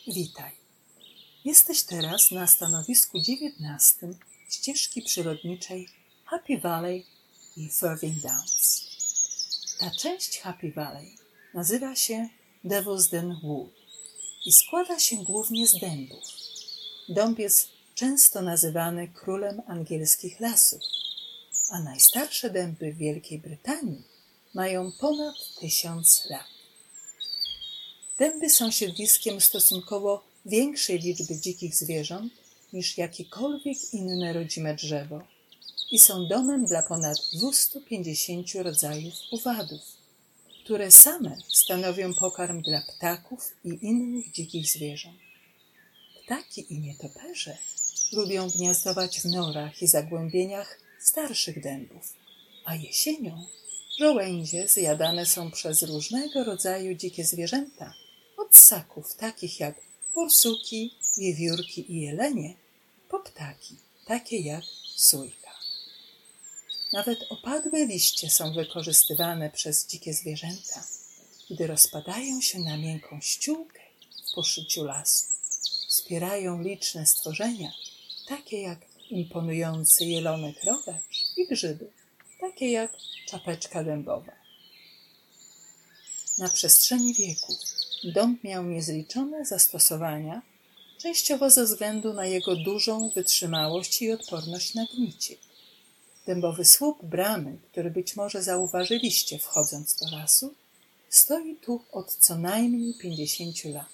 Witaj. Jesteś teraz na stanowisku 19 ścieżki przyrodniczej Happy Valley i Irving Downs. Ta część Happy Valley nazywa się Devil's Den Wood i składa się głównie z dębów. Dąb jest często nazywany królem angielskich lasów, a najstarsze dęby w Wielkiej Brytanii mają ponad 1000 lat. Dęby są siedliskiem stosunkowo większej liczby dzikich zwierząt niż jakiekolwiek inne rodzime drzewo i są domem dla ponad 250 rodzajów owadów, które same stanowią pokarm dla ptaków i innych dzikich zwierząt. Ptaki i nietoperze lubią gniazdować w norach i zagłębieniach starszych dębów, a jesienią żołędzie zjadane są przez różnego rodzaju dzikie zwierzęta, od ssaków takich jak borsuki, wiewiórki i jelenie, po ptaki takie jak sójka. Nawet opadłe liście są wykorzystywane przez dzikie zwierzęta, gdy rozpadają się na miękką ściółkę w poszyciu lasu. Wspierają liczne stworzenia, takie jak imponujący jelonek rogacz i grzyby, takie jak czapeczka dębowa. Na przestrzeni wieków dąb miał niezliczone zastosowania, częściowo ze względu na jego dużą wytrzymałość i odporność na gnicie. Dębowy słup bramy, który być może zauważyliście wchodząc do lasu, stoi tu od co najmniej 50 lat.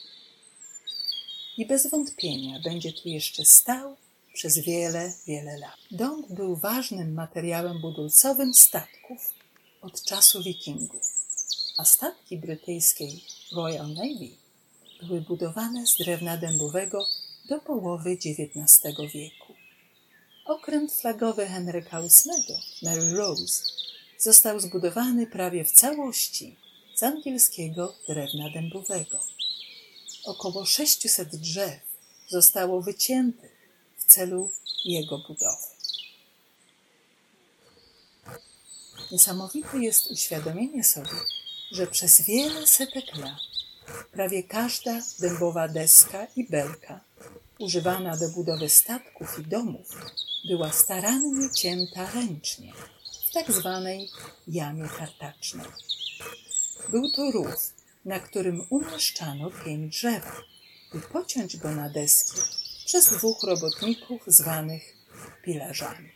I bez wątpienia będzie tu jeszcze stał przez wiele, wiele lat. Dąb był ważnym materiałem budulcowym statków od czasu wikingów, a statki brytyjskiej Royal Navy były budowane z drewna dębowego do połowy XIX wieku. Okręt flagowy Henryka VIII, Mary Rose, został zbudowany prawie w całości z angielskiego drewna dębowego. Około 600 drzew zostało wyciętych w celu jego budowy. Niesamowite jest uświadomienie sobie, że przez wiele setek lat prawie każda dębowa deska i belka używana do budowy statków i domów była starannie cięta ręcznie w tak zwanej jamie kartacznej. Był to rów, na którym umieszczano pień drzewa, by pociąć go na deski przez 2 robotników zwanych pilarzami.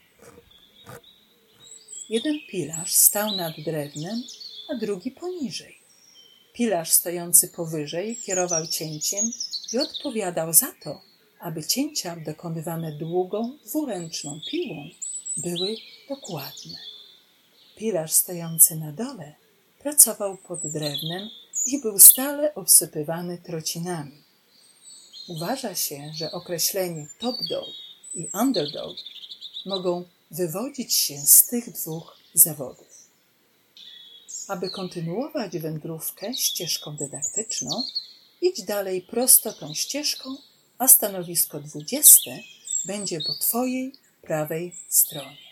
Jeden pilarz stał nad drewnem, a drugi poniżej. Pilarz stojący powyżej kierował cięciem i odpowiadał za to, aby cięcia dokonywane długą, dwuręczną piłą były dokładne. Pilarz stojący na dole pracował pod drewnem i był stale obsypywany trocinami. Uważa się, że określenie top dog i underdog mogą wywodzić się z tych 2 zawodów. Aby kontynuować wędrówkę ścieżką dydaktyczną, idź dalej prosto tą ścieżką, a stanowisko 20 będzie po twojej prawej stronie.